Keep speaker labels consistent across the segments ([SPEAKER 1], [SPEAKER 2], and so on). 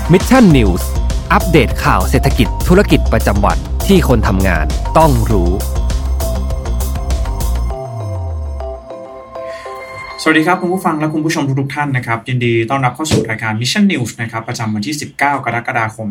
[SPEAKER 1] Mission News อัปเดตข่าวเศรษฐกิจธุรกิจประจำวันที่คนทำงานต้องรู้
[SPEAKER 2] สวัสดีครับคุณผู้ฟังและคุณผู้ชมทุกท่านนะครับยินดีต้อนรับเข้าสู่รายการ Mission News นะครับประจำวันที่19กรกฎาคม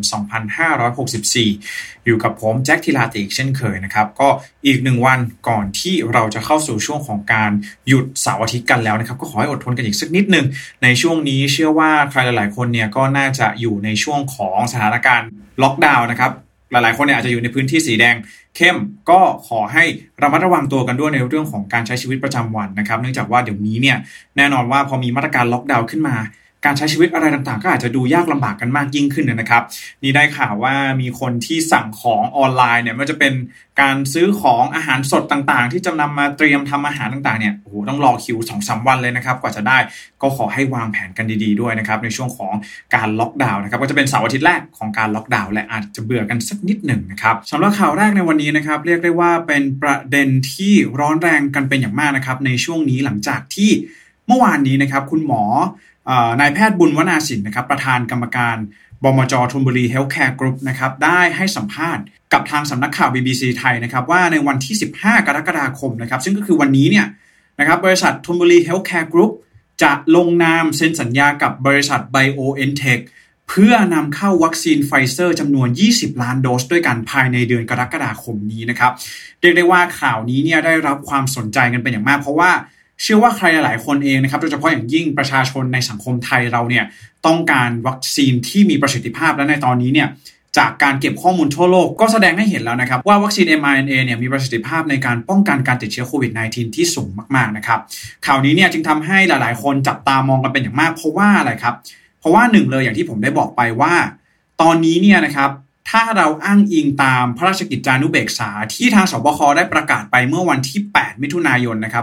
[SPEAKER 2] 2564อยู่กับผมแจ็คธีราติอีกเช่นเคยนะครับก็อีก1วันก่อนที่เราจะเข้าสู่ช่วงของการหยุดเสาร์อาทิตย์กันแล้วนะครับก็ขอให้อดทนกันอีกสักนิดนึงในช่วงนี้เชื่อว่าใครหลายๆคนเนี่ยก็น่าจะอยู่ในช่วงของสถานการณ์ล็อกดาวน์นะครับหลายๆคนเนี่ยอาจจะอยู่ในพื้นที่สีแดงเข้มก็ขอให้ระมัดระวังตัวกันด้วยในเรื่องของการใช้ชีวิตประจำวันนะครับเนื่องจากว่าเดี๋ยวนี้เนี่ยแน่นอนว่าพอมีมาตรการล็อกดาวน์ขึ้นมาการใช้ชีวิตอะไรต่างๆก็อาจจะดูยากลำบากกันมากยิ่งขึ้นนะครับนี่ได้ข่าวว่ามีคนที่สั่งของออนไลน์เนี่ยไม่ว่าจะเป็นการซื้อของอาหารสดต่างๆที่จะนำมาเตรียมทำอาหารต่างๆเนี่ยโอ้โหต้องรอคิว 2-3 วันเลยนะครับกว่าจะได้ก็ขอให้วางแผนกันดีๆด้วยนะครับในช่วงของการล็อกดาวน์นะครับก็จะเป็นเสาร์อาทิตย์แรกของการล็อกดาวน์และอาจจะเบื่อกันสักนิดหนึ่งนะครับสำหรับข่าวแรกในวันนี้นะครับเรียกได้ว่าเป็นประเด็นที่ร้อนแรงกันเป็นอย่างมากนะครับในช่วงนี้หลังจากที่เมื่อวานนี้นะครับคุณหมอนายแพทย์บุญวนาสินนะครับประธานกรรมการบมจ.ธนบุรีเฮลท์แคร์กรุ๊ปนะครับได้ให้สัมภาษณ์กับทางสำนักข่าว BBC ไทยนะครับว่าในวันที่15กรกฎาคมนะครับซึ่งก็คือวันนี้เนี่ยนะครับบริษัทธนบุรีเฮลท์แคร์กรุ๊ปจะลงนามเซ็นสัญญากับบริษัท BioNTech เพื่อนำเข้าวัคซีนไฟเซอร์จำนวน20ล้านโดสด้วยกันภายในเดือนกรกฎาคมนี้นะครับเรียกได้ว่าข่าวนี้เนี่ยได้รับความสนใจกันเป็นอย่างมากเพราะว่าเชื่อว่าใครหลายคนเองนะครับโดยเฉพาะอย่างยิ่งประชาชนในสังคมไทยเราเนี่ยต้องการวัคซีนที่มีประสิทธิภาพและในตอนนี้เนี่ยจากการเก็บข้อมูลทั่วโลกก็แสดงให้เห็นแล้วนะครับว่าวัคซีน mRNA เนี่ยมีประสิทธิภาพในการป้องกันการติดเชื้อโควิด -19 ที่สูงมากๆนะครับข่าวนี้เนี่ยจึงทำให้หลายๆคนจับตามองกันเป็นอย่างมากเพราะว่าอะไรครับเพราะว่าหนึ่งเลยอย่างที่ผมได้บอกไปว่าตอนนี้เนี่ยนะครับถ้าเราอ้างอิงตามพระราชกิจจานุเบกษาที่ทางสบคได้ประกาศไปเมื่อวันที่8มิถุนายนนะครับ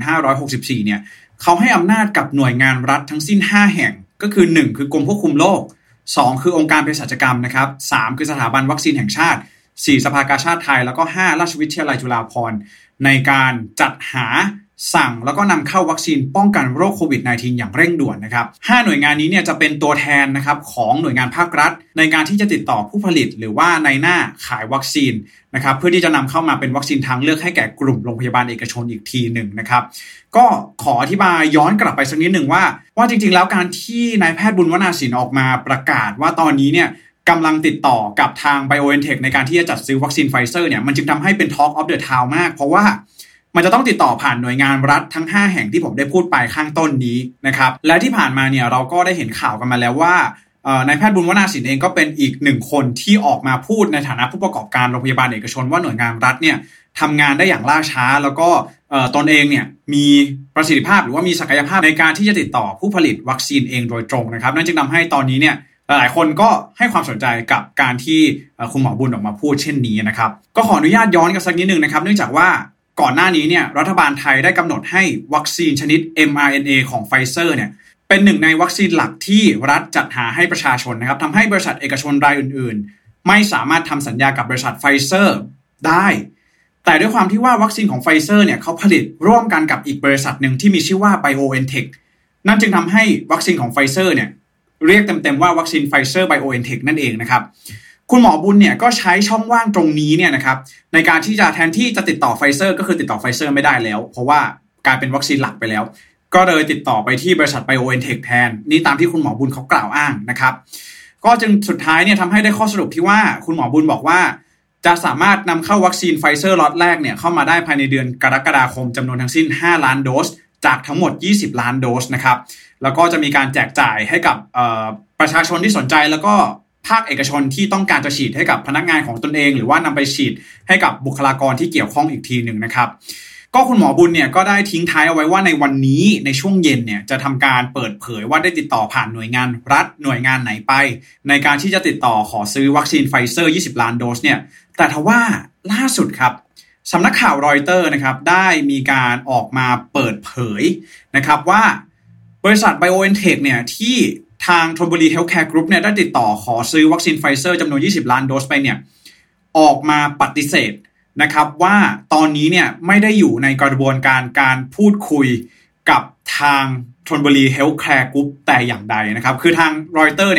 [SPEAKER 2] 2564เนี่ยเขาให้อำนาจกับหน่วยงานรัฐทั้งสิ้น5แห่งก็คือ1คือกรมควบคุมโรค2คือองค์การเภสัชกรรมนะครับ3คือสถาบันวัคซีนแห่งชาติ4สภากาชาดไทยแล้วก็5ราชวิทยาลัยจุฬาภรณ์ในการจัดหาสั่งแล้วก็นำเข้าวัคซีนป้องกันโรคโควิด -19 อย่างเร่งด่วนนะครับ5หน่วยงานนี้เนี่ยจะเป็นตัวแทนนะครับของหน่วยงานภาครัฐในการที่จะติดต่อผู้ผลิตหรือว่าในหน้าขายวัคซีนนะครับเพื่อที่จะนำเข้ามาเป็นวัคซีนทางเลือกให้แก่กลุ่มโรงพยาบาลเอกชนอีกทีหนึ่งนะครับก็ขออธิบายย้อนกลับไปสักนิดหนึ่งว่าจริงๆแล้วการที่นายแพทย์บุญวนาสินออกมาประกาศว่าตอนนี้เนี่ยกำลังติดต่อกับทาง BioNTech ในการที่จะจัดซื้อวัคซีนไฟเซอร์เนี่ยมันจึงทำให้เป็น Talk of the Town มากเพราะว่ามันจะต้องติดต่อผ่านหน่วยงานรัฐทั้ง5แห่งที่ผมได้พูดไปข้างต้นนี้นะครับและที่ผ่านมาเนี่ยเราก็ได้เห็นข่าวกันมาแล้วว่านายแพทย์บุญวนาสินเองก็เป็นอีก1คนที่ออกมาพูดในฐานะผู้ประกอบการโรงพยาบาลเอกชนว่าหน่วยงานรัฐเนี่ยทำงานได้อย่างล่าช้าแล้วก็ตนเองเนี่ยมีประสิทธิภาพหรือว่ามีศักยภาพในการที่จะติดต่อผู้ผลิตวัคซีนเองโดยตรงนะครับนั่นจึงทำให้ตอนนี้เนี่ยหลายคนก็ให้ความสนใจกับการที่คุณหมอบุญออกมาพูดเช่นนี้นะครับก็ขออนุญาตย้อนกันสักนิดนึงนะครับเนื่องจากว่าก่อนหน้านี้เนี่ยรัฐบาลไทยได้กำหนดให้วัคซีนชนิด mRNA ของไฟเซอร์เนี่ยเป็นหนึ่งในวัคซีนหลักที่รัฐจัดหาให้ประชาชนนะครับทำให้บริษัทเอกชนรายอื่นๆไม่สามารถทำสัญญากับบริษัทไฟเซอร์ได้แต่ด้วยความที่ว่าวัคซีนของไฟเซอร์เนี่ยเขาผลิตร่วมกันกับอีกบริษัทหนึ่งที่มีชื่อว่า BioNTech นั่นจึงทำให้วัคซีนของไฟเซอร์เนี่ยเรียกเต็มๆว่าวัคซีนไฟเซอร์ BioNTech นั่นเองนะครับคุณหมอบุญเนี่ยก็ใช้ช่องว่างตรงนี้เนี่ยนะครับในการที่จะแทนที่จะติดต่อไฟเซอร์ก็คือติดต่อไฟเซอร์ไม่ได้แล้วเพราะว่ากลายเป็นวัคซีนหลักไปแล้วก็เลยติดต่อไปที่บริษัท BioNTech แทนนี่ตามที่คุณหมอบุญเขากล่าวอ้างนะครับก็จึงสุดท้ายเนี่ยทำให้ได้ข้อสรุปที่ว่าคุณหมอบุญบอกว่าจะสามารถนำเข้าวัคซีนไฟเซอร์ล็อตแรกเนี่ยเข้ามาได้ภายในเดือนกรกฎาคมจำนวนทั้งสิ้น5ล้านโดสจากทั้งหมด20ล้านโดสนะครับแล้วก็จะมีการแจกจ่ายให้กับประชาชนที่สนใจแล้วก็ภาคเอกชนที่ต้องการจะฉีดให้กับพนักงานของตนเองหรือว่านำไปฉีดให้กับบุคลากรที่เกี่ยวข้องอีกทีหนึ่งนะครับก็คุณหมอบุญเนี่ยก็ได้ทิ้งท้ายเอาไว้ว่าในวันนี้ในช่วงเย็นเนี่ยจะทำการเปิดเผยว่าได้ติดต่อผ่านหน่วยงานรัฐหน่วยงานไหนไปในการที่จะติดต่อขอซื้อวัคซีนไฟเซอร์20ล้านโดสเนี่ยแต่ทว่าล่าสุดครับสำนักข่าวรอยเตอร์นะครับได้มีการออกมาเปิดเผยนะครับว่าบริษัท BioNTech เนี่ยที่ทางธนบุรีเฮลท์แคร์กรุ๊ปเนี่ยได้ติดต่อขอซื้อวัคซีนไฟเซอร์จำนวน20ล้านโดสไปเนี่ยออกมาปฏิเสธนะครับว่าตอนนี้เนี่ยไม่ได้อยู่ในกระบวนการพูดคุยกับทางธนบุรีเฮลท์แคร์กรุ๊ปแต่อย่างใดนะครับคือทางรอยเตอร์เนี่ย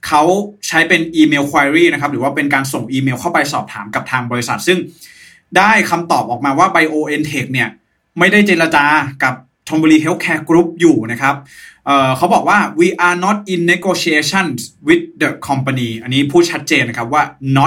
[SPEAKER 2] เขาใช้เป็นอีเมล query นะครับหรือว่าเป็นการส่งอีเมลเข้าไปสอบถามกับทางบริษัทซึ่งได้คำตอบออกมาว่า BioNTech เนี่ยไม่ได้เจรจากับธนบุรี Healthcare Group อยู่นะครับเขาบอกว่า we are not in negotiations with the company อันนี้พูดชัดเจนนะครับว่า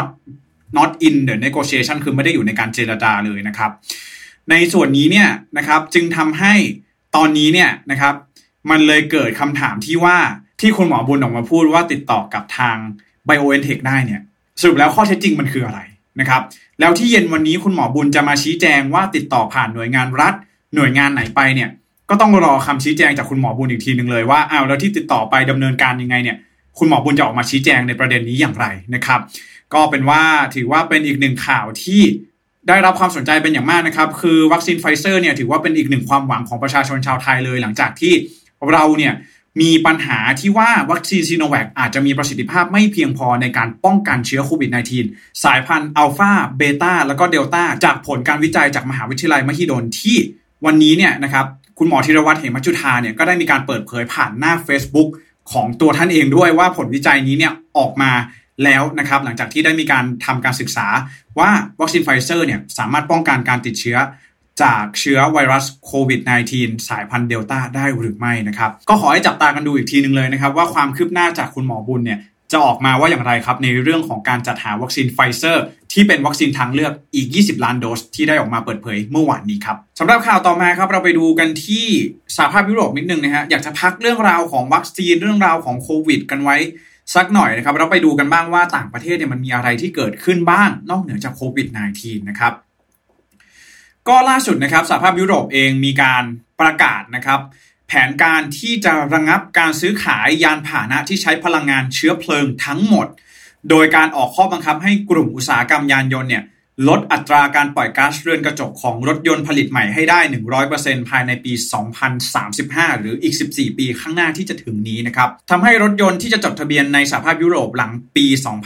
[SPEAKER 2] not in the negotiation คือไม่ได้อยู่ในการเจรจาเลยนะครับในส่วนนี้เนี่ยนะครับจึงทำให้ตอนนี้เนี่ยนะครับมันเลยเกิดคำถามที่ว่าที่คุณหมอบุญออกมาพูดว่าติดต่อกับทาง BioNTech ได้เนี่ยสรุปแล้วข้อเท็จจริงมันคืออะไรนะครับแล้วที่เย็นวันนี้คุณหมอบุญจะมาชี้แจงว่าติดต่อผ่านหน่วยงานรัฐหน่วยงานไหนไปเนี่ยก็ต้องรอคำชี้แจงจากคุณหมอบุญอีกทีนึงเลยว่าแล้วที่ติดต่อไปดำเนินการยังไงเนี่ยคุณหมอบุญจะออกมาชี้แจงในประเด็นนี้อย่างไรนะครับก็เป็นว่าถือว่าเป็นอีกหนึ่งข่าวที่ได้รับความสนใจเป็นอย่างมากนะครับคือวัคซีนไฟเซอร์เนี่ยถือว่าเป็นอีกหนึ่งความหวังของประชาชนชาวไทยเลยหลังจากที่เราเนี่ยมีปัญหาที่ว่าวัคซีนซีโนแวคอาจจะมีประสิทธิภาพไม่เพียงพอในการป้องกันเชื้อโควิด -19 สายพันธุ์อัลฟาเบต้าแล้วก็เดลต้าจากผลการวิจัยจากมหาวิทยาลัยมหิดลที่วันนี้เนี่ยนะครับคุณหมอธีรวัฒน์เหมจุฑาเนี่ยก็ได้มีการเปิดเผยผ่านหน้า Facebook ของตัวท่านเองด้วยว่าผลวิจัยนี้เนี่ยออกมาแล้วนะครับหลังจากที่ได้มีการทำการศึกษาว่าวัคซีนไฟเซอร์เนี่ยสามารถป้องกันการติดเชื้อจากเชื้อไวรัสโควิด -19 สายพันธุ์เดลต้าได้หรือไม่นะครับก็ขอให้จับตากันดูอีกทีนึงเลยนะครับว่าความคืบหน้าจากคุณหมอบุญเนี่ยจะออกมาว่าอย่างไรครับในเรื่องของการจัดหาวัคซีนไฟเซอร์ที่เป็นวัคซีนทางเลือกอีก20ล้านโดสที่ได้ออกมาเปิดเผยเมื่อวานนี้ครับสำหรับข่าวต่อมาครับเราไปดูกันที่สหภาพยุโรปนิดนึงนะฮะอยากจะพักเรื่องราวของวัคซีนเรื่องราวของโควิดกันไว้สักหน่อยนะครับเราไปดูกันบ้างว่าต่างประเทศเนี่ยมันมีอะไรที่เกิดขึ้นบ้างนอกเหนือจากโควิด -19 นะครับก็ล่าสุดนะครับสหภาพยุโรปเองมีการประกาศนะครับแผนการที่จะระงับการซื้อขายยานพาหนะที่ใช้พลังงานเชื้อเพลิงทั้งหมดโดยการออกข้อบังคับให้กลุ่มอุตสาหกรรมยานยนต์เนี่ยลดอัตราการปล่อยก๊าซเรือนกระจกของรถยนต์ผลิตใหม่ให้ได้ 100% ภายในปี 2035 หรืออีก 14 ปีข้างหน้าที่จะถึงนี้นะครับทำให้รถยนต์ที่จะจดทะเบียนในสหภาพยุโรปหลังปี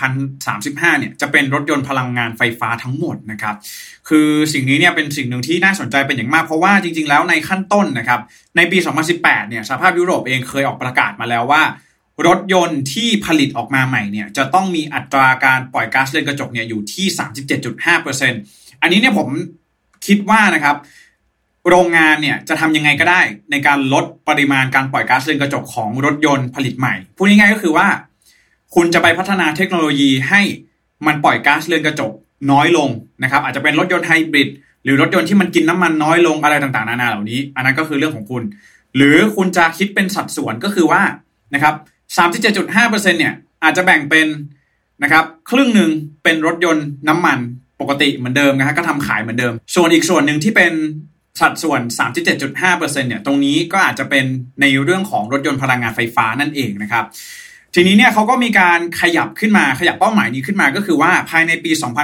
[SPEAKER 2] 2035 เนี่ยจะเป็นรถยนต์พลังงานไฟฟ้าทั้งหมดนะครับคือสิ่งนี้เนี่ยเป็นสิ่งหนึ่งที่น่าสนใจเป็นอย่างมากเพราะว่าจริงๆแล้วในขั้นต้นนะครับในปี 2018 เนี่ยสหภาพยุโรปเองเคยออกประกาศมาแล้วว่ารถยนต์ที่ผลิตออกมาใหม่เนี่ยจะต้องมีอัตราการปล่อยก๊าซเรือนกระจกเนี่ยอยู่ที่ 37.5% อันนี้เนี่ยผมคิดว่านะครับโรงงานเนี่ยจะทำยังไงก็ได้ในการลดปริมาณการปล่อยก๊าซเรือนกระจกของรถยนต์ผลิตใหม่พูดง่ายๆก็คือว่าคุณจะไปพัฒนาเทคโนโลยีให้มันปล่อยก๊าซเรือนกระจกน้อยลงนะครับอาจจะเป็นรถยนต์ไฮบริดหรือรถยนต์ที่มันกินน้ำมันน้อยลงอะไรต่างๆนานาเหล่านี้อันนั้นก็คือเรื่องของคุณหรือคุณจะคิดเป็นสัดส่วนก็คือว่านะครับ37.5% เนี่ยอาจจะแบ่งเป็นนะครับครึ่งหนึ่งเป็นรถยนต์น้ำมันปกติเหมือนเดิมนะฮะก็ทำขายเหมือนเดิมส่วนอีกส่วนหนึ่งที่เป็นสัดส่วน 37.5% เนี่ยตรงนี้ก็อาจจะเป็นในเรื่องของรถยนต์พลังงานไฟฟ้านั่นเองนะครับทีนี้เนี่ยเขาก็มีการขยับเป้าหมายนี้ขึ้นมาก็คือว่าภายในปี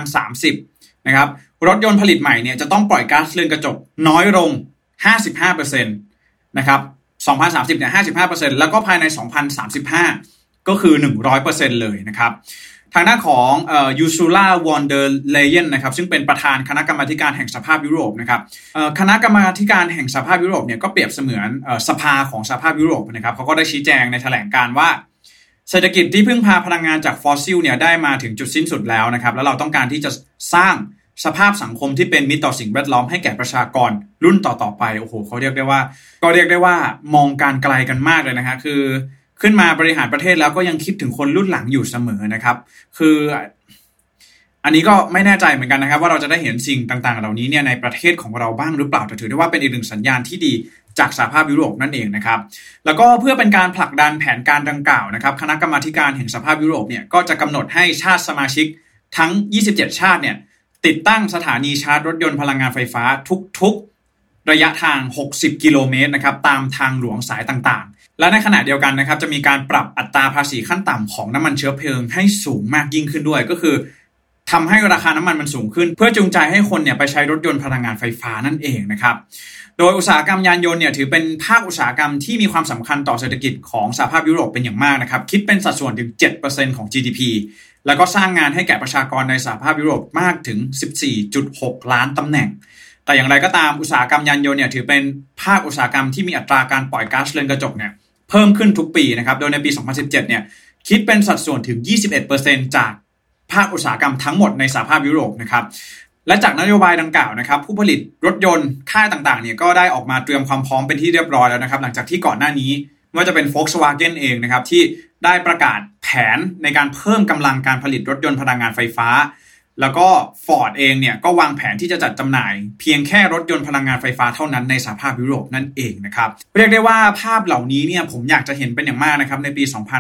[SPEAKER 2] 2030 นะครับรถยนต์ผลิตใหม่เนี่ยจะต้องปล่อยก๊าซเรือนกระจกน้อยลง 55% นะครับ2030 เนี่ย 55% แล้วก็ภายใน 2035 ก็คือ 100% เลยนะครับทางด้านของยูซูล่าวอนเดอร์เลเยนนะครับซึ่งเป็นประธานคณะกรรมาธิการแห่งสหภาพยุโรปนะครับคณะกรรมาธิการแห่งสหภาพยุโรปเนี่ยก็เปรียบเสมือนสภาของสหภาพยุโรปนะครับเขาก็ได้ชี้แจงในแถลงการว่าเศรษฐกิจที่พึ่งพาพลังงานจากฟอสซิลเนี่ยได้มาถึงจุดสิ้นสุดแล้วนะครับแล้วเราต้องการที่จะสร้างสภาพสังคมที่เป็นมิตรต่อสิ่งแวดล้อมให้แก่ประชากรรุ่นต่อๆไปโอ้โหเขาเรียกได้ว่ามองการไกลกันมากเลยนะฮะคือขึ้นมาบริหารประเทศแล้วก็ยังคิดถึงคนรุ่นหลังอยู่เสมอนะครับคืออันนี้ก็ไม่แน่ใจเหมือนกันนะครับว่าเราจะได้เห็นสิ่งต่างๆเหล่านี้เนี่ยในประเทศของเราบ้างหรือเปล่าแต่ถือได้ว่าเป็นอีกหนึ่งสัญญาณที่ดีจากสหภาพยุโรปนั่นเองนะครับแล้วก็เพื่อเป็นการผลักดันแผนการดังกล่าวนะครับคณะกรรมาธิการแห่งสหภาพยุโรปเนี่ยก็จะกำหนดให้ชาติสมาชิกทั้ง27ชาติเนี่ยติดตั้งสถานีชาร์จรถยนต์พลังงานไฟฟ้าทุกๆระยะทาง60กิโลเมตรนะครับตามทางหลวงสายต่างๆและในขณะเดียวกันนะครับจะมีการปรับอัตราภาษีขั้นต่ำของน้ำมันเชื้อเพลิงให้สูงมากยิ่งขึ้นด้วยก็คือทำให้ราคาน้ำมันสูงขึ้นเพื่อจูงใจให้คนเนี่ยไปใช้รถยนต์พลังงานไฟฟ้านั่นเองนะครับโดยอุตสาหกรรมยานยนต์เนี่ยถือเป็นภาคอุตสาหกรรมที่มีความสำคัญต่อเศรษฐกิจของสหภาพยุโรปเป็นอย่างมากนะครับคิดเป็นสัดส่วนถึง 7% ของ GDP แล้วก็สร้างงานให้แก่ประชากรในสหภาพยุโรปมากถึง 14.6 ล้านตำแหน่งแต่อย่างไรก็ตามอุตสาหกรรมยานยนต์เนี่ยถือเป็นภาคอุตสาหกรรมที่มีอัตราการปล่อยก๊าซเรือนกระจกเนี่ยเพิ่มขึ้นทุกปีนะครับโดยในปี 2017 เนี่ยคิดเป็นสัดส่วนถึง 21% จากภาคอุตสาหกรรมทั้งหมดในสหภาพยุโรปนะครับและจากนโยบายดังกล่าวนะครับผู้ผลิตรถยนต์ค่ายต่างๆเนี่ยก็ได้ออกมาเตรียมความพร้อมเป็นที่เรียบร้อยแล้วนะครับหลังจากที่ก่อนหน้านี้ไม่ว่าจะเป็น Volkswagen เองนะครับที่ได้ประกาศแผนในการเพิ่มกำลังการผลิตรถยนต์พลังงานไฟฟ้าแล้วก็ Ford เองเนี่ยก็วางแผนที่จะจัดจำหน่ายเพียงแค่รถยนต์พลังงานไฟฟ้าเท่านั้นในสหภาพยุโรปนั่นเองนะครับเรียกได้ว่าภาพเหล่านี้เนี่ยผมอยากจะเห็นเป็นอย่างมากนะครับในปี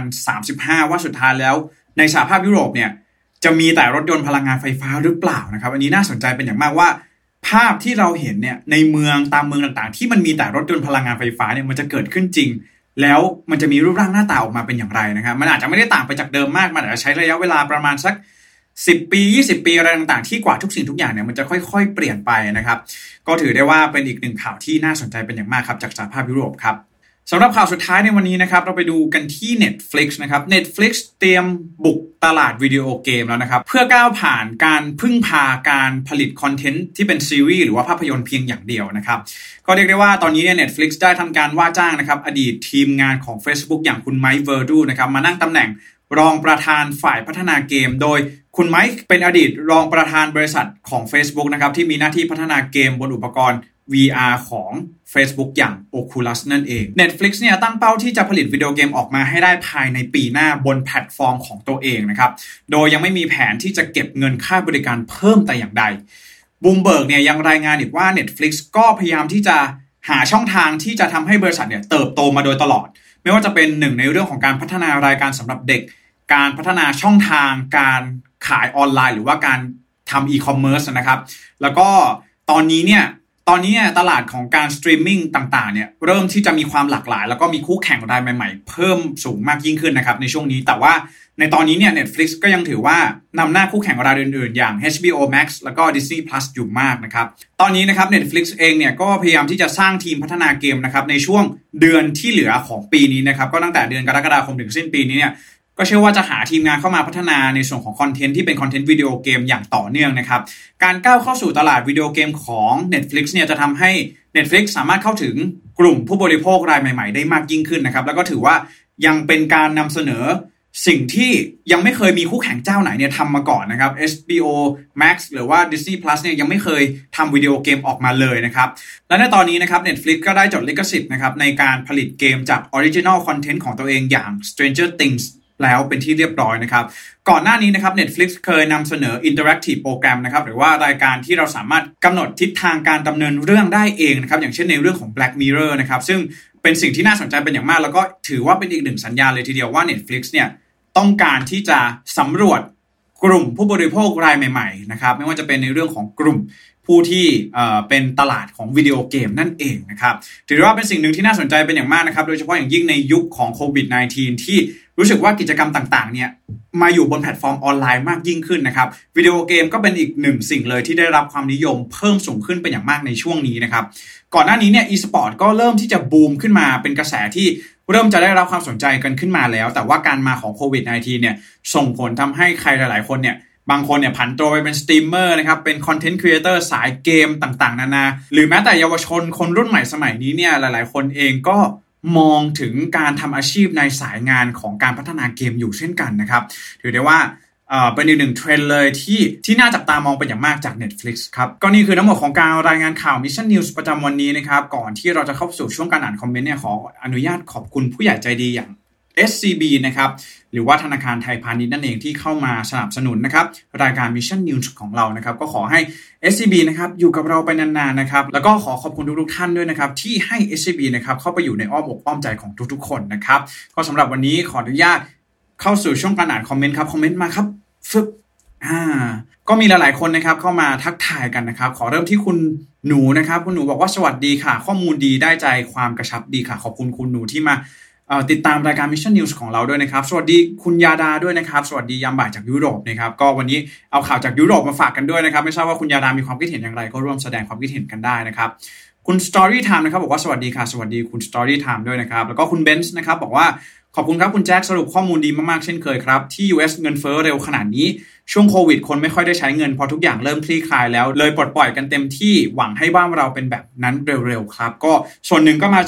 [SPEAKER 2] 2035 ว่าสุดท้ายแล้วในสหภาพยุโรปเนี่ยจะมีแต่รถยนต์พลังงานไฟฟ้าหรือเปล่านะครับอันนี้น่าสนใจเป็นอย่างมากว่าภาพที่เราเห็นเนี่ยในเมืองตามเมืองต่างๆที่มันมีแต่รถยนต์พลังงานไฟฟ้าเนี่ยมันจะเกิดขึ้นจริงแล้วมันจะมีรูปร่างหน้าตาออกมาเป็นอย่างไรนะครับมันอาจจะไม่ได้ต่างไปจากเดิมมากมันอาจจะใช้ระยะเวลาประมาณสัก10 ปี20 ปีอะไรต่างๆที่กว่าทุกสิ่งทุกอย่างเนี่ยมันจะค่อยๆเปลี่ยนไปนะครับก็ถือได้ว่าเป็นอีกหนึ่งข่าวที่น่าสนใจเป็นอย่างมากครับจากสหภาพยุโรปครับสำหรับข่าวสุดท้ายในวันนี้นะครับเราไปดูกันที่ Netflix นะครับ Netflix เตรียมบุกตลาดวิดีโอเกมแล้วนะครับเพื่อก้าวผ่านการพึ่งพาการผลิตคอนเทนต์ที่เป็นซีรีส์หรือว่าภาพยนตร์เพียงอย่างเดียวนะครับก็เรียกได้ว่าตอนนี้เนี่ย Netflix ได้ทำการว่าจ้างนะครับอดีตทีมงานของ Facebook อย่างคุณไมค์เวอร์ดูนะครับมานั่งตำแหน่งรองประธานฝ่ายพัฒนาเกมโดยคุณไมค์เป็นอดีตรองประธานบริษัทของ Facebook นะครับที่มีหน้าที่พัฒนาเกมบนอุปกรณ์ VR ของ Facebook อย่าง Oculus นั่นเอง Netflix เนี่ยตั้งเป้าที่จะผลิตวิดีโอเกมออกมาให้ได้ภายในปีหน้าบนแพลตฟอร์มของตัวเองนะครับโดยยังไม่มีแผนที่จะเก็บเงินค่าบริการเพิ่มแต่อย่างใด Bloomberg เนี่ยยังรายงานอีกว่า Netflix ก็พยายามที่จะหาช่องทางที่จะทำให้บริษัทเนี่ยเติบโตมาโดยตลอดไม่ว่าจะเป็นหนึ่งในเรื่องของการพัฒนารายการสำหรับเด็กการพัฒนาช่องทางการขายออนไลน์หรือว่าการทำอีคอมเมิร์ซนะครับแล้วก็ตอนนี้ตลาดของการสตรีมมิ่งต่างๆเนี่ยเริ่มที่จะมีความหลากหลายแล้วก็มีคู่แข่งรายใหม่ๆเพิ่มสูงมากยิ่งขึ้นนะครับในช่วงนี้แต่ว่าในตอนนี้เนี่ย Netflix ก็ยังถือว่านำหน้าคู่แข่งรายอื่นๆอย่าง HBO Max แล้วก็ Disney Plus อยู่มากนะครับตอนนี้นะครับ Netflix เองเนี่ยก็พยายามที่จะสร้างทีมพัฒนาเกมนะครับในช่วงเดือนที่เหลือของปีนี้นะครับก็ตั้งแต่เดือนกรกฎาคมถึงสิ้นปีนี้เนี่ยก็เชื่อว่าจะหาทีมงานเข้ามาพัฒนาในส่วนของคอนเทนต์ที่เป็นคอนเทนต์วิดีโอเกมอย่างต่อเนื่องนะครับการก้าวเข้าสู่ตลาดวิดีโอเกมของ Netflix เนี่ยจะทำให้ Netflix สามารถเข้าถึงกลุ่มผู้บริโภครายใหม่ๆได้มากยิ่งขึ้นนะครับแล้วก็ถือว่ายังเป็นการนำเสนอสิ่งที่ยังไม่เคยมีคู่แข่งเจ้าไหนเนี่ยทำมาก่อนนะครับ HBO Max หรือว่า Disney Plus เนี่ยยังไม่เคยทำวิดีโอเกมออกมาเลยนะครับและในตอนนี้นะครับ Netflix ก็ได้จดลิขสิทธิ์นะครับในการผลิตเกมจาก Original Content ของตัวเองอย่าง Stranger Thingsแล้วเป็นที่เรียบร้อยนะครับก่อนหน้านี้นะครับ Netflix เคยนำเสนอ Interactive Program นะครับหรือว่ารายการที่เราสามารถกำหนดทิศทางการดำเนินเรื่องได้เองนะครับอย่างเช่นในเรื่องของ Black Mirror นะครับซึ่งเป็นสิ่งที่น่าสนใจเป็นอย่างมากแล้วก็ถือว่าเป็นอีกหนึ่งสัญญาณเลยทีเดียวว่า Netflix เนี่ยต้องการที่จะสำรวจกลุ่มผู้บริโภครายใหม่ๆนะครับไม่ว่าจะเป็นในเรื่องของกลุ่มผู้ที่เป็นตลาดของวิดีโอเกมนั่นเองนะครับถือว่าเป็นสิ่งหนึ่งที่น่าสนใจเป็นอย่างมากนะครับโดยเฉพาะอย่างยิ่งในยุคของโควิด -19 ที่รู้สึกว่ากิจกรรมต่างๆเนี่ยมาอยู่บนแพลตฟอร์มออนไลน์มากยิ่งขึ้นนะครับวิดีโอเกมก็เป็นอีกหนึ่งสิ่งเลยที่ได้รับความนิยมเพิ่มสูงขึ้นเป็นอย่างมากในช่วงนี้นะครับก่อนหน้านี้เนี่ย e-sport ก็เริ่มที่จะบูมขึ้นมาเป็นกระแสที่เริ่มจะได้รับความสนใจกันขึ้นมาแล้วแต่ว่าการมาของโควิด -19 เนี่ยส่งผลทำให้ใครหลายๆคนเนี่ยบางคนเนี่ยผันตัวไปเป็นสตรีมเมอร์นะครับเป็นคอนเทนต์ครีเอเตอร์สายเกมต่างๆนานาหรือแม้แต่เยาวชนคนรุ่นใหม่สมัยนี้เนี่ยหลายๆคนเองก็มองถึงการทำอาชีพในสายงานของการพัฒนาเกมอยู่เช่นกันนะครับถือได้ว่าเป็นอีกหนึ่งเทรนด์เลยที่น่าจับตามองเป็นอย่างมากจาก Netflix ครับก็นี่คือทั้งหมดของการรายงานข่าว Mission News ประจำวันนี้นะครับก่อนที่เราจะเข้าสู่ช่วงการอ่านคอมเมนต์เนี่ยขออนุญาตขอบคุณผู้ใหญ่ใจดีอย่าง SCB นะครับหรือว่าธนาคารไทยพาณิชย์นั่นเองที่เข้ามาสนับสนุนนะครับรายการ Mission News ของเรานะครับก็ขอให้ SCB นะครับอยู่กับเราไปนานๆนะครับแล้วก็ขอบคุณทุกๆท่านด้วยนะครับที่ให้ SCB นะครับเข้าไปอยู่ในอ้อมอกอ้อมใจของทุกๆคนนะครับก็สำหรับวันนี้ขออนุญาตเข้าสู่ช่วงการอ่านคอมเมนต์ครับคอมเมนต์มาครับก็มีหลายๆคนนะครับเข้ามาทักทายกันนะครับขอเริ่มที่คุณหนูนะครับคุณหนูบอกว่าสวัสดีค่ะข้อมูลดีได้ใจความกระชับดีค่ะขอบคุณคุณหนูที่มาติดตามรายการ Mission News ของเราด้วยนะครับสวัสดีคุณยาดาด้วยนะครับสวัสดียามบ่ายจากยุโรปนะครับก็วันนี้เอาข่าวจากยุโรปมาฝากกันด้วยนะครับไม่ทราบว่าคุณยาดามีความคิดเห็นอย่างไรก็ร่วมแสดงความคิดเห็นกันได้นะครับคุณ Story Time นะครับบอกว่าสวัสดีค่ะสวัสดีคุณ Story Time ด้วยนะครับแล้วก็คุณเบนซ์นะครับบอกว่าขอบคุณครับคุณแจ็คสรุปข้อมูลดีมากๆเช่นเคยครับที่ US เงินเฟ้อเร็วขนาดนี้ช่วงโควิดคนไม่ค่อยได้ใช้เงินพอทุกอย่างเริ่มคลี่คลายแล้วเลยปลดปล่อยกันเต็มที่หวังให้บ้านเราเป็นแบบนั้นเร็วๆครับก็ส่วนหนึ่งก็มาจาก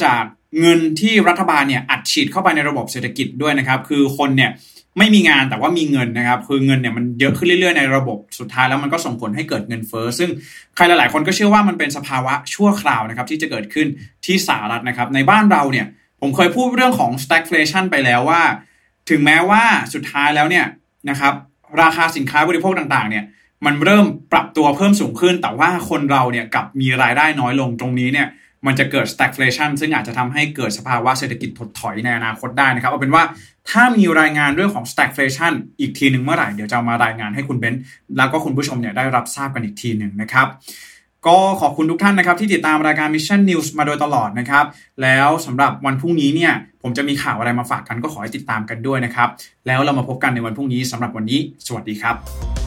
[SPEAKER 2] เงินที่รัฐบาลเนี่ยอัดฉีดเข้าไปในระบบเศรษฐกิจด้วยนะครับคือคนเนี่ยไม่มีงานแต่ว่ามีเงินนะครับคือเงินเนี่ยมันเยอะขึ้นเรื่อยๆในระบบสุดท้ายแล้วมันก็ส่งผลให้เกิดเงินเฟ้อซึ่งใครหลายๆคนก็เชื่อว่ามันเป็นสภาวะชั่วคราวนะครับที่จะเกิดขึ้นที่สหรัฐนะครับในบ้านเราเนี่ยผมเคยพูดเรื่องของ stagflation ไปแล้วว่าถึงแม้ว่าสุดท้ายแล้วเนี่ยนะครับราคาสินค้าบริโภคต่างๆเนี่ยมันเริ่มปรับตัวเพิ่มสูงขึ้นแต่ว่าคนเราเนี่ยกลับมีรายได้น้อยลงตรงนี้เนี่ยมันจะเกิด stagflation ซึ่งอาจจะทำให้เกิดสภาวะเศรษฐกิจถดถอยในอนาคตได้นะครับเอาเป็นว่าถ้ามีรายงานเรื่องของ stagflation อีกทีหนึ่งเมื่อไหร่เดี๋ยวจะมารายงานให้คุณเบนซ์แล้วก็คุณผู้ชมเนี่ยได้รับทราบกันอีกทีหนึ่งนะครับก็ขอบคุณทุกท่านนะครับที่ติดตามรายการ Mission News มาโดยตลอดนะครับแล้วสำหรับวันพรุ่งนี้เนี่ยผมจะมีข่าวอะไรมาฝากกันก็ขอให้ติดตามกันด้วยนะครับแล้วเรามาพบกันในวันพรุ่งนี้สำหรับวันนี้สวัสดีครับ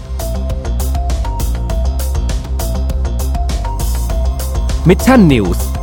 [SPEAKER 1] Mission News